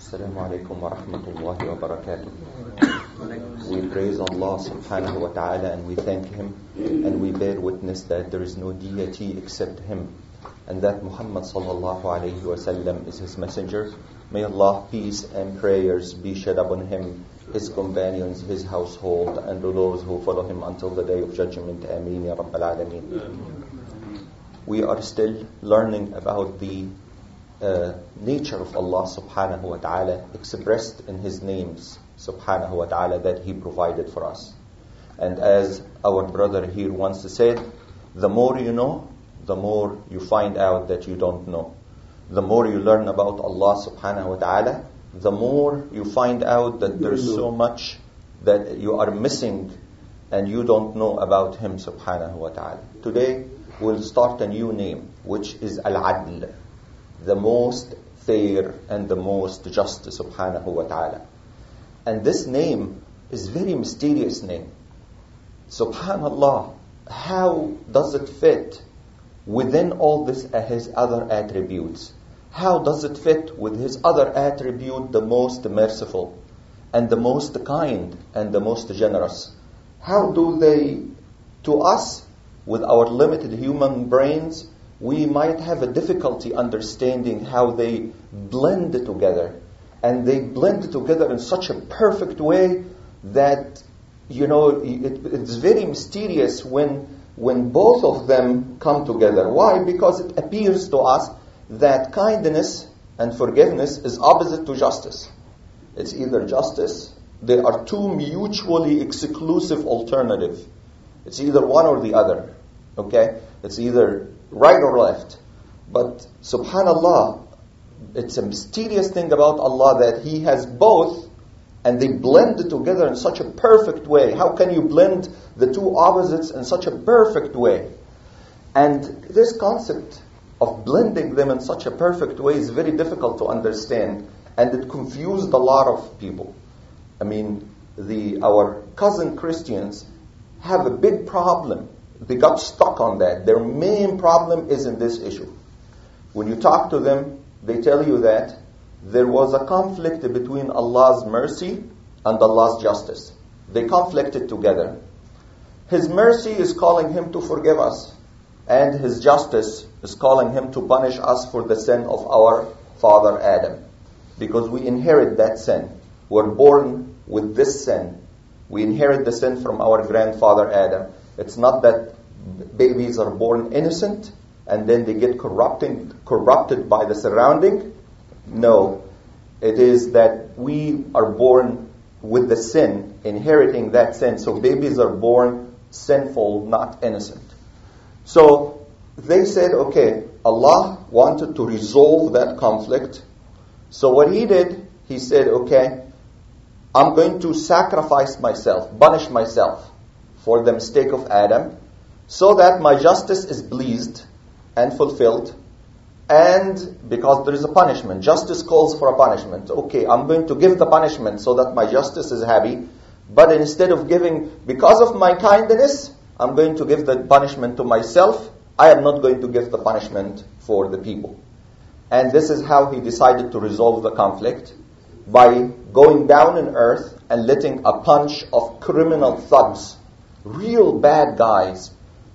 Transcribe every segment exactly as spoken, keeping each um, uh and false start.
Assalamu alaikum wa rahmatullahi wa barakatuh. We praise Allah subhanahu wa ta'ala and we thank Him and we bear witness that there is no deity except Him and that Muhammad sallallahu alayhi wa sallam is His messenger. May Allah peace and prayers be shed upon Him, His companions, His household and to those who follow Him until the day of judgment. Ameen ya Rabbal Alameen. We are still learning about the Uh, nature of Allah subhanahu wa ta'ala expressed in His names subhanahu wa ta'ala that He provided for us. And as our brother here once said, the more you know, the more you find out that you don't know. The more you learn about Allah subhanahu wa ta'ala, the more you find out that there's so much that you are missing and you don't know about Him subhanahu wa ta'ala. Today we'll start a new name, which is Al-Adl, the most fair and the most just subhanahu wa ta'ala. And this name is very mysterious name. Subhanallah, how does it fit within all this uh, His other attributes? How does it fit with His other attribute, the most merciful and the most kind and the most generous? How do they, to us, with our limited human brains, we might have a difficulty understanding how they blend together. And they blend together in such a perfect way that, you know, it, it's very mysterious when, when both of them come together. Why? Because it appears to us that kindness and forgiveness is opposite to justice. It's either justice. There are two mutually exclusive alternatives. It's either one or the other. Okay? It's either right or left. But subhanallah, it's a mysterious thing about Allah that He has both and they blend together in such a perfect way. How can you blend the two opposites in such a perfect way? And this concept of blending them in such a perfect way is very difficult to understand, and it confused a lot of people. I mean, the our cousin Christians have a big problem. They got stuck on that. Their main problem is in this issue. When you talk to them, they tell you that there was a conflict between Allah's mercy and Allah's justice. They conflicted together. His mercy is calling Him to forgive us, and His justice is calling Him to punish us for the sin of our father Adam. Because we inherit that sin. We're born with this sin. We inherit the sin from our grandfather Adam. It's not that babies are born innocent and then they get corrupted, corrupted by the surrounding. No. It is that we are born with the sin, inheriting that sin. So babies are born sinful, not innocent. So they said, okay, Allah wanted to resolve that conflict. So what He did, He said, okay, I'm going to sacrifice myself, punish myself for the mistake of Adam, so that my justice is pleased and fulfilled. And because there is a punishment, justice calls for a punishment. Okay, I'm going to give the punishment so that my justice is happy. But instead of giving, because of my kindness, I'm going to give the punishment to myself. I am not going to give the punishment for the people. And this is how He decided to resolve the conflict, by going down in earth and letting a bunch of criminal thugs, real bad guys,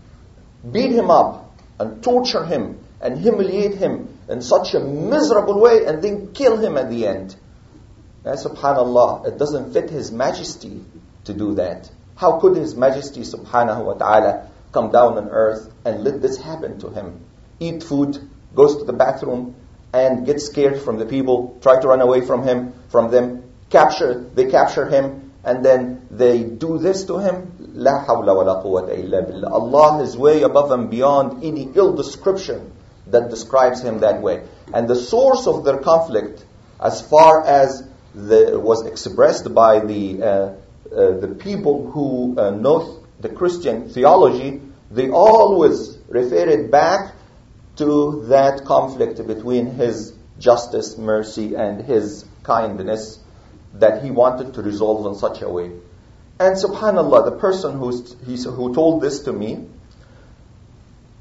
beat Him up and torture Him and humiliate Him in such a miserable way and then kill Him at the end. And subhanallah, it doesn't fit His Majesty to do that. How could His Majesty subhanahu wa ta'ala come down on earth and let this happen to Him? Eat food, goes to the bathroom and gets scared from the people, try to run away from him, from them, capture, they capture Him, and then they do this to Him. La hawla wa la quwwata illa billah. Allah is way above and beyond any ill description that describes Him that way. And the source of their conflict, as far as the, was expressed by the uh, uh, the people who uh, know the Christian theology, they always refer it back to that conflict between His justice, mercy, and His kindness that He wanted to resolve in such a way. And subhanallah, the person who's, who told this to me,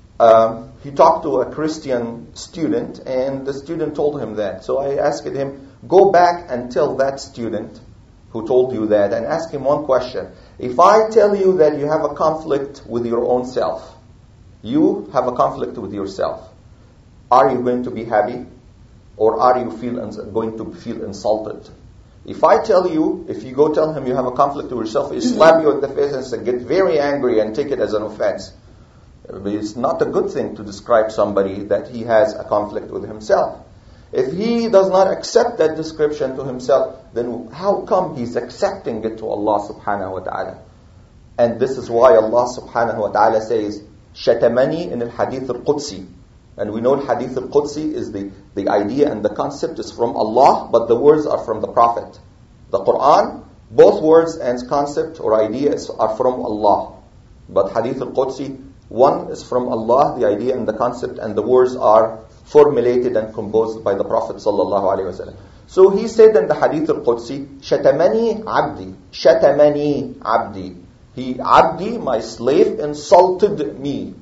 um, he talked to a Christian student, and the student told him that. So I asked him, go back and tell that student who told you that and ask him one question. If I tell you that you have a conflict with your own self, you have a conflict with yourself, are you going to be happy? Or are you feel going to feel insulted? If I tell you, if you go tell him you have a conflict with yourself, he slap you in the face and say, get very angry and take it as an offense. It's not a good thing to describe somebody that he has a conflict with himself. If he does not accept that description to himself, then how come he's accepting it to Allah subhanahu wa ta'ala? And this is why Allah subhanahu wa ta'ala says, Shatamani in al-Hadith al-Qudsi. And we know al-Hadith al-Qudsi is the, the idea and the concept is from Allah, but the words are from the Prophet. The Quran, both words and concept or ideas are from Allah. But Hadith al-Qudsi, one is from Allah, the idea and the concept, and the words are formulated and composed by the Prophet sallallahu alaihi wasallam. So he said in the Hadith al-Qudsi, Shatamani abdi, Shatamani abdi. He, abdi, my slave, insulted me.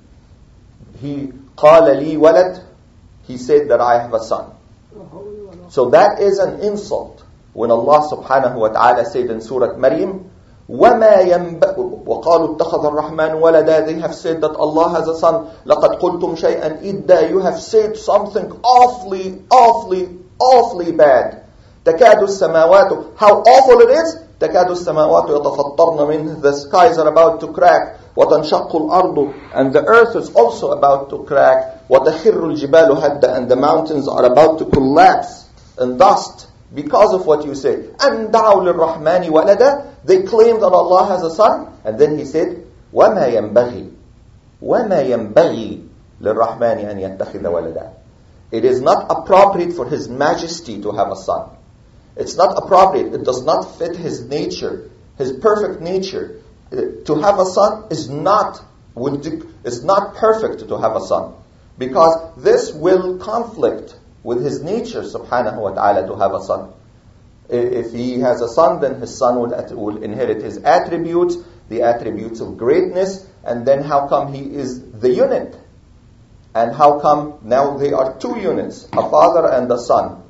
He, qala li walad, he said that I have a son. So that is an insult. When Allah subhanahu wa ta'ala said in Surah Maryam, وَمَا يَنْبَأُ وَقَالُوا اتَّخَذَ الرَّحْمَنُ وَلَدًا. They have said that Allah has a son. لَقَدْ قُلْتُمْ شَيْئًا إِدَّا. You have said something awfully, awfully, awfully bad. تَكَادُ السَّمَاوَاتُ. How awful it is. تَكَادُ السَّمَاوَاتُ يَتَفَطَّرْنَ مِنْهُ. The skies are about to crack. وَتَنْشَقُّ الْأَرْضُ. And the earth is also about to crack. وَتَخِرُّ الْجِبَالُ هَدًّا. And the mountains are about to collapse in dust. Because of what you say. أَنْ دَعَوْا لِلرَّحْمَنِ وَلَدًا. They claim that Allah has a son. And then he said, وَمَا يَنْبَغِي وَمَا يَنْبَغِي لِلرَّحْمَنِ أَنْ يَتَّخِذَ وَلَدًا. It is not appropriate for His Majesty to have a son. It's not appropriate. It does not fit His nature, His perfect nature. To have a son is not, is not perfect to have a son. Because this will conflict with His nature, subhanahu wa ta'ala, to have a son. If He has a son, then His son will, will inherit His attributes, the attributes of greatness, and then how come He is the unit? And how come now they are two units, a father and a son?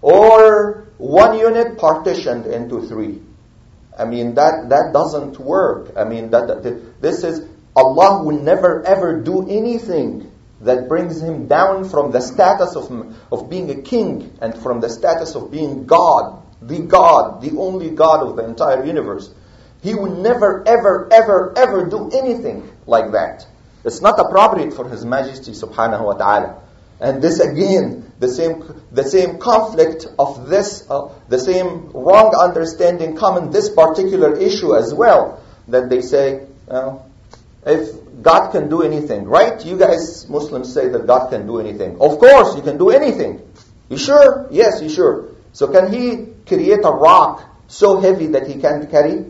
Or one unit partitioned into three. I mean, that, that doesn't work. I mean, that, that this is, Allah will never ever do anything that brings Him down from the status of, of being a king and from the status of being God, the God, the only God of the entire universe. He will never, ever, ever, ever do anything like that. It's not appropriate for His Majesty subhanahu wa ta'ala. And this again, the same the same conflict of this, uh, the same wrong understanding come in this particular issue as well. That they say, uh, if God can do anything, right? You guys, Muslims, say that God can do anything. Of course, He can do anything. You sure? Yes, you sure. So can He create a rock so heavy that He can't carry?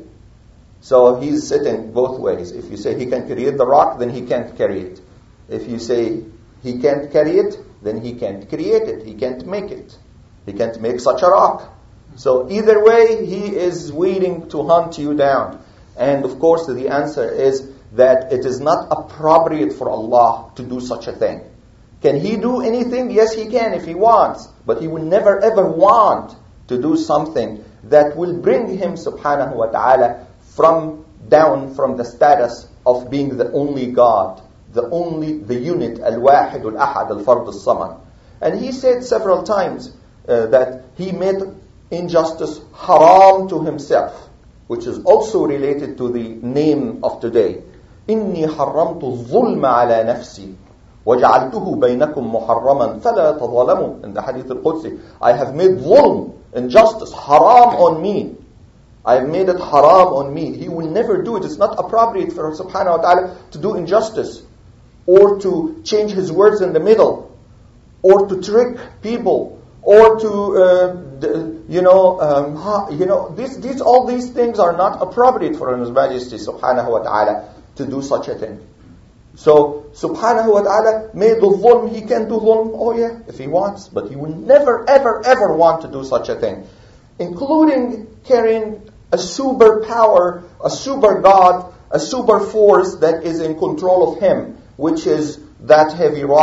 So He's sitting both ways. If you say He can create the rock, then He can't carry it. If you say He can't carry it, then He can't create it. He can't make it. He can't make such a rock. So either way, He is waiting to hunt you down. And of course, the answer is that it is not appropriate for Allah to do such a thing. Can He do anything? Yes, He can if He wants. But He will never ever want to do something that will bring Him subhanahu wa ta'ala from down from the status of being the only God, the only, the unit, al-wahid, al-ahad, al-fard, al-samad. And He said several times uh, that He made injustice haram to Himself, which is also related to the name of today. إِنِّي حَرَّمْتُ الظُّلْمَ عَلَى نَفْسِي وَجَعَلْتُهُ بَيْنَكُمْ مُحَرَّمًا فَلَا تَظَالَمُوا. In the Hadith al-Qudsi, I have made zulm, injustice, haram on me. I have made it haram on me. He will never do it. It's not appropriate for subhanahu wa ta'ala to do injustice, or to change His words in the middle, or to trick people, or to, uh, you know, um, you know, these, these, all these things are not appropriate for His Majesty subhanahu wa ta'ala to do such a thing. So, subhanahu wa ta'ala made the dhulm. He can do dhulm, oh yeah, if He wants, but He will never, ever, ever want to do such a thing, including carrying a super power, a super God, a super force that is in control of Him, which is that heavy rock,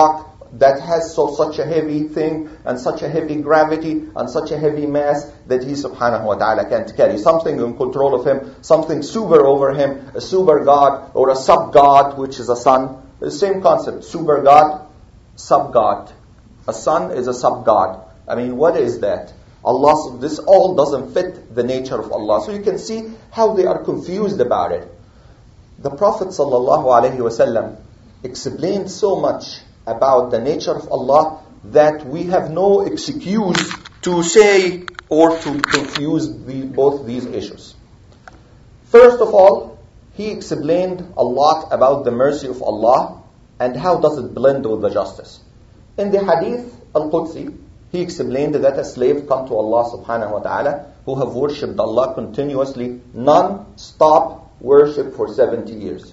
that has so such a heavy thing and such a heavy gravity and such a heavy mass that he subhanahu wa ta'ala can't carry. Something in control of him, something super over him, a super God or a sub-God, which is a sun. The same concept, super God, sub-God. A sun is a sub-God. I mean, what is that? Allah, this all doesn't fit the nature of Allah. So you can see how they are confused about it. The Prophet sallallahu alaihi wasallam explained so much about the nature of Allah that we have no excuse to say or to confuse the, both these issues. First of all, he explained a lot about the mercy of Allah and how does it blend with the justice. In the hadith al-Qudsi, he explained that a slave come to Allah subhanahu wa ta'ala who have worshipped Allah continuously, non-stop worship for seventy years.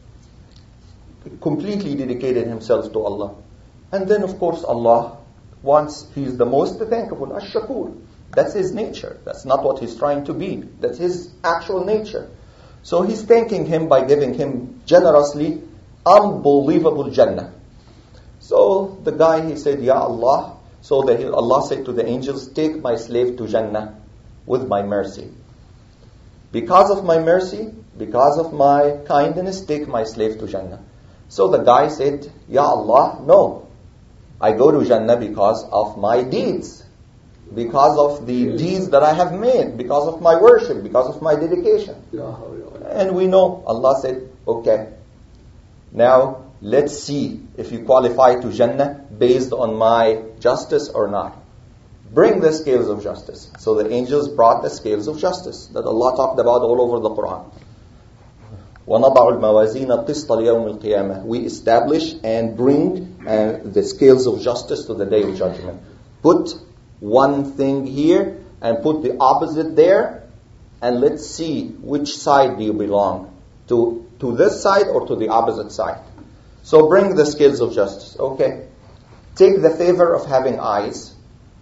Completely dedicated himself to Allah. And then of course Allah wants, He is the most thankful, ash-shakur. That's His nature. That's not what He's trying to be. That's His actual nature. So He's thanking Him by giving him generously unbelievable Jannah. So the guy, he said, Ya Allah. So the, Allah said to the angels, take my slave to Jannah with my mercy. Because of my mercy, because of my kindness, take my slave to Jannah. So the guy said, Ya Allah, no. I go to Jannah because of my deeds. Because of the deeds that I have made. Because of my worship. Because of my dedication. And we know, Allah said, okay. Now, let's see if you qualify to Jannah based on my justice or not. Bring the scales of justice. So the angels brought the scales of justice that Allah talked about all over the Quran. وَنَضَعُ الْمَوَازِينَ الْقِسْطَ لِيَوْمِ الْقِيَامَةِ. We establish and bring uh, the scales of justice to the day of judgment. Put one thing here and put the opposite there, and let's see which side do you belong to, to this side or to the opposite side. So bring the scales of justice. Okay. Take the favor of having eyes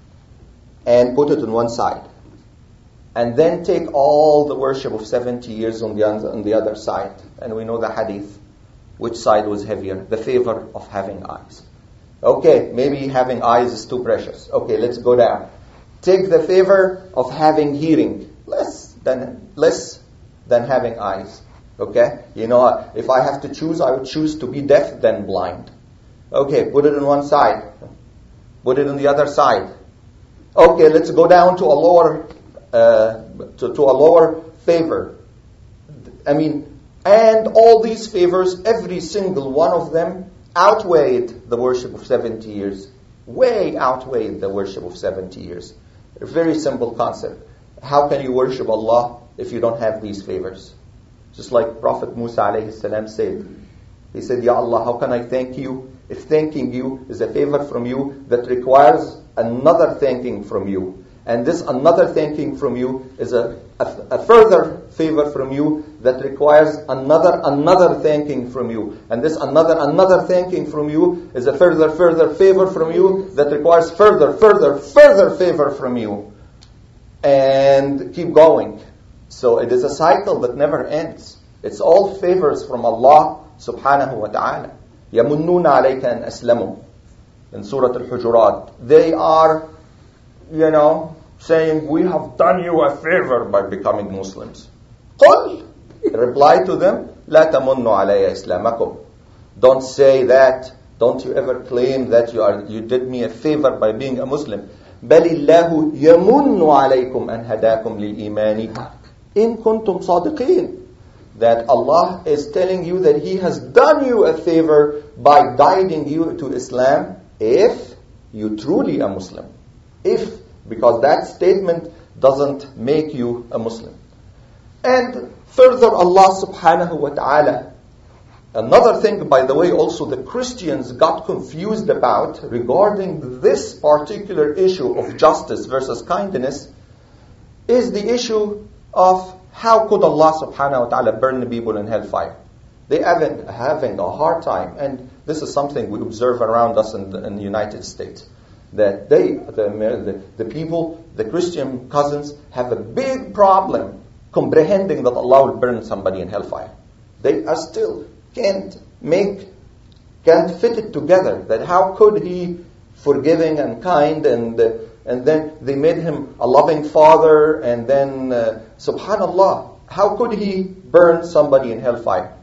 and put it on one side. And then take all the worship of seventy years on the, on the other side. And we know the hadith. Which side was heavier? The favor of having eyes. Okay, maybe having eyes is too precious. Okay, let's go down. Take the favor of having hearing. Less than, less than having eyes. Okay? You know, if I have to choose, I would choose to be deaf than blind. Okay, put it on one side. Put it on the other side. Okay, let's go down to a lower uh, to, to a lower favor. I mean, and all these favors, every single one of them outweighed the worship of seventy years. Way outweighed the worship of seventy years. A very simple concept. How can you worship Allah if you don't have these favors? Just like Prophet Musa alayhi salam said. He said, Ya Allah, how can I thank you if thanking you is a favor from you that requires another thanking from you? And this another thanking from you is a, a, a further favor from you that requires another another thanking from you. And this another another thanking from you is a further further favor from you that requires further further further favor from you. And keep going. So it is a cycle that never ends. It's all favors from Allah subhanahu wa ta'ala. يَمُنُّونَ عَلَيْكَ أَنْ أَسْلَمُوا. In Surah Al-Hujurat. They are, you know, saying, we have done you a favor by becoming Muslims. قُلْ. Reply to them, لَا تَمُنُّ عَلَيَّ إِسْلَامَكُمْ. Don't say that. Don't you ever claim that you are you did me a favor by being a Muslim. بَلِ اللَّهُ يَمُنُّ عَلَيْكُمْ أَنْ هَدَاكُمْ لِلْإِيمَانِ إِن كُنْتُمْ صَادِقِينَ. That Allah is telling you that He has done you a favor by guiding you to Islam if you truly are Muslim. If, because that statement doesn't make you a Muslim. And further, Allah subhanahu wa ta'ala, another thing, by the way, also the Christians got confused about regarding this particular issue of justice versus kindness is the issue of how could Allah subhanahu wa ta'ala burn the people in hellfire. They are having, having a hard time, and this is something we observe around us in the, in the United States. That they, the, the, the people, the Christian cousins, have a big problem comprehending that Allah will burn somebody in hellfire. They are still can't make can't fit it together. That how could he, forgiving and kind, and uh, and then they made him a loving father, and then uh, subhanallah, how could he burn somebody in hellfire?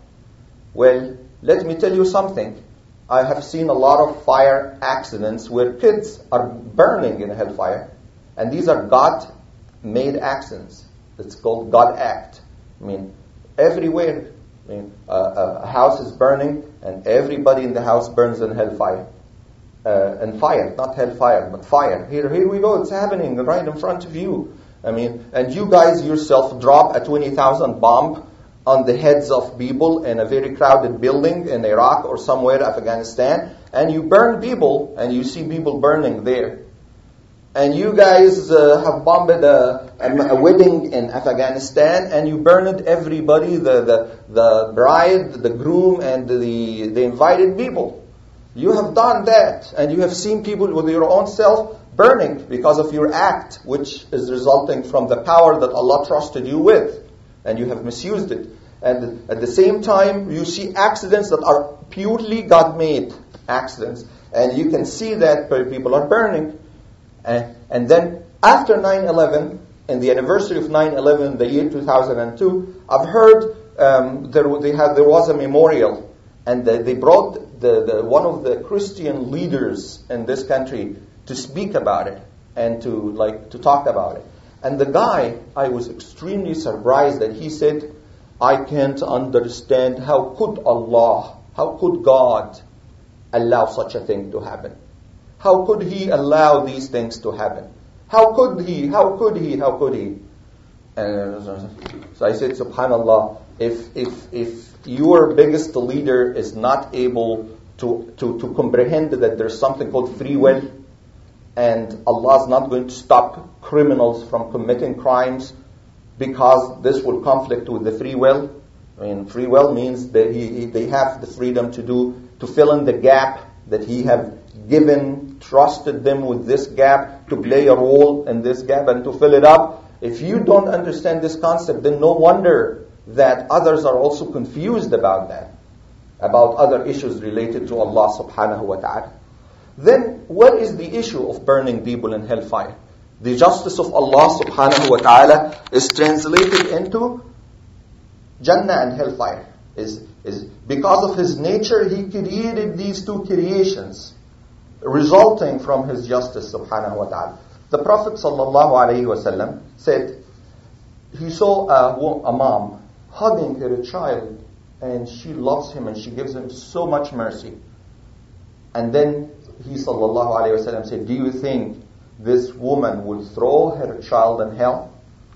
Well, let me tell you something. I have seen a lot of fire accidents where kids are burning in hellfire, and these are God-made accidents. It's called God act. I mean, everywhere. I mean, uh, a house is burning, and everybody in the house burns in hellfire. Uh, and fire, not hellfire, but fire. Here, here we go. It's happening right in front of you. I mean, and you guys yourself drop a twenty thousand bomb on the heads of people in a very crowded building in Iraq or somewhere, Afghanistan, and you burn people, and you see people burning there. And you guys uh, have bombed a, a, a wedding in Afghanistan, and you burned everybody, the, the, the bride, the groom, and the, the invited people. You have done that, and you have seen people with your own self burning because of your act, which is resulting from the power that Allah trusted you with, and you have misused it. And at the same time, you see accidents that are purely God-made accidents, and you can see that people are burning. And, and then after nine eleven, in the anniversary of nine eleven, the year two thousand two, I've heard um, there, they had, there was a memorial, and they, they brought the, the one of the Christian leaders in this country to speak about it and to like to talk about it. And the guy, I was extremely surprised that he said, I can't understand how could Allah, how could God allow such a thing to happen? How could He allow these things to happen? How could He? How could He? How could He? And so I said, subhanallah, if if if your biggest leader is not able to, to, to comprehend that there's something called free will, and Allah is not going to stop criminals from committing crimes because this will conflict with the free will. I mean, free will means that he, they have the freedom to do, to fill in the gap that He have given, trusted them with this gap to play a role in this gap and to fill it up. If you don't understand this concept, then no wonder that others are also confused about that, about other issues related to Allah subhanahu wa ta'ala. Then, what is the issue of burning people in hellfire? The justice of Allah subhanahu wa ta'ala is translated into Jannah and hellfire. Is, is because of His nature, He created these two creations, resulting from His justice subhanahu wa ta'ala. The Prophet sallallahu alayhi wa sallam said, he saw a, a mom hugging her child, and she loves him and she gives him so much mercy. And then he sallallahu alayhi wa sallam said, do you think this woman would throw her child in hell?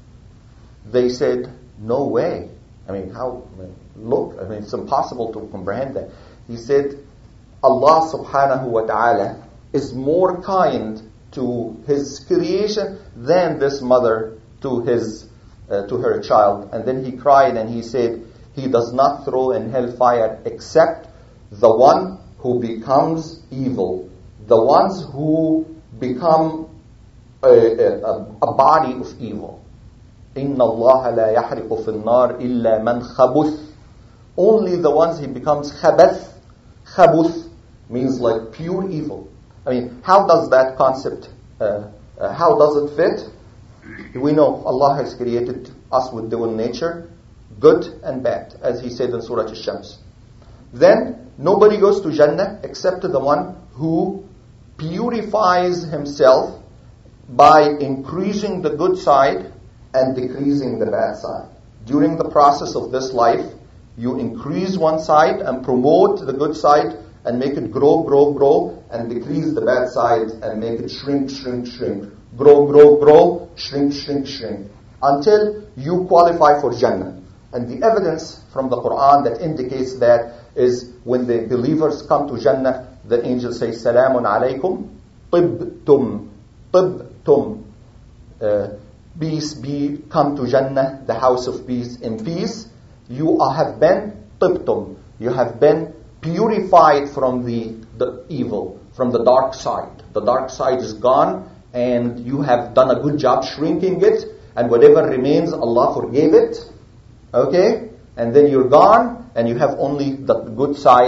They said, no way. I mean, how, I mean, look, I mean, it's impossible to comprehend that. He said, Allah subhanahu wa ta'ala is more kind to His creation than this mother to his uh, to her child. And then he cried and he said, He does not throw in hellfire except the one who becomes evil, the ones who become a, a, a body of evil. إِنَّ اللَّهَ لَا يَحْرِقُ فِي النَّارِ إِلَّا مَنْ خَبُث. Only the ones he becomes khabath. Khabuth means like pure evil. I mean, how does that concept, uh, uh, how does it fit? We know Allah has created us with dual nature, good and bad, as He said in Surah Al-Shams. Then, nobody goes to Jannah except the one who purifies himself by increasing the good side and decreasing the bad side. During the process of this life, you increase one side and promote the good side and make it grow, grow, grow, and decrease the bad side and make it shrink, shrink, shrink. Grow, grow, grow, shrink, shrink, shrink. Until you qualify for Jannah. And the evidence from the Quran that indicates that is when the believers come to Jannah, the angels say, Salamun alaykum, tibtum, tibtum. Uh, peace be, come to Jannah, the house of peace, in peace. You have been tibtum. You have been purified from the, the evil, from the dark side. The dark side is gone, and you have done a good job shrinking it, and whatever remains, Allah forgave it. Okay? And then you're gone, and you have only the good side.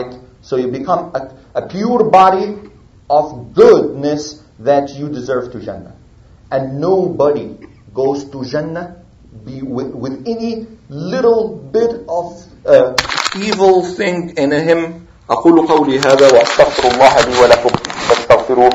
So you become a, a pure body of goodness that you deserve to Jannah. And nobody goes to Jannah be with, with any little bit of uh, evil thing in him. أقول قولي هذا وأستغفر الله لي ولكم فاستغفروه.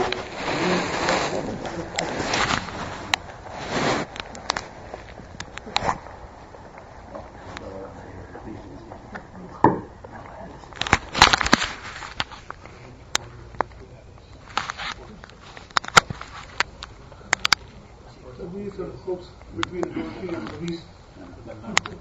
These are the folks between the Hanafi and the Hadith.